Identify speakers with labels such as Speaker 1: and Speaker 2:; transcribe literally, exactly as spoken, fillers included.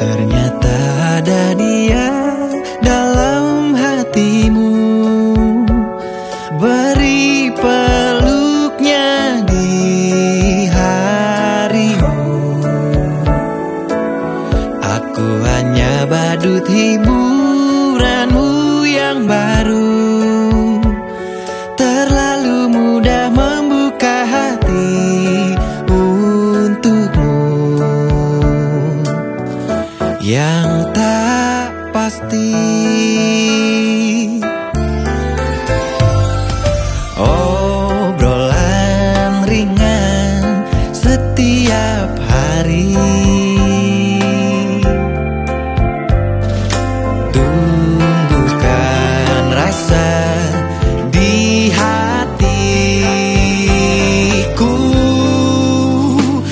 Speaker 1: Ternyata ada dia dalam hatimu. Beri peluknya di harimu. Aku hanya badut hiburanmu yang baru. Terlalu mudah membuka hati untukmu yang tak pasti. Obrolan ringan setiap hari.